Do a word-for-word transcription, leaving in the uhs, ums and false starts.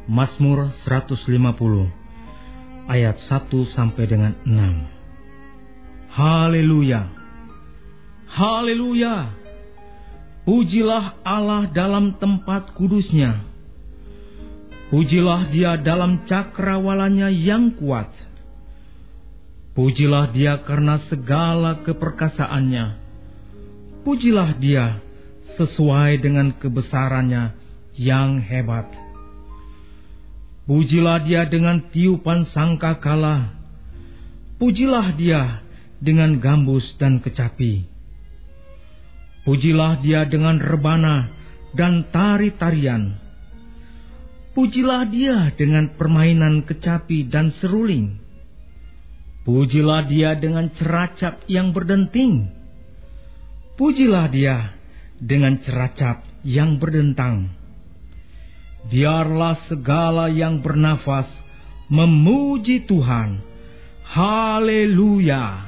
Mazmur seratus lima puluh ayat satu sampai dengan enam. Haleluya. Haleluya. Pujilah Allah dalam tempat kudusnya. Pujilah Dia dalam cakrawalanya yang kuat. Pujilah Dia karena segala keperkasaannya. Pujilah Dia sesuai dengan kebesarannya yang hebat. Pujilah Dia dengan tiupan sangkakala. Pujilah Dia dengan gambus dan kecapi. Pujilah Dia dengan rebana dan tari-tarian. Pujilah Dia dengan permainan kecapi dan seruling. Pujilah Dia dengan ceracap yang berdenting. Pujilah Dia dengan ceracap yang berdentang. Biarlah segala yang bernafas memuji Tuhan. Haleluya.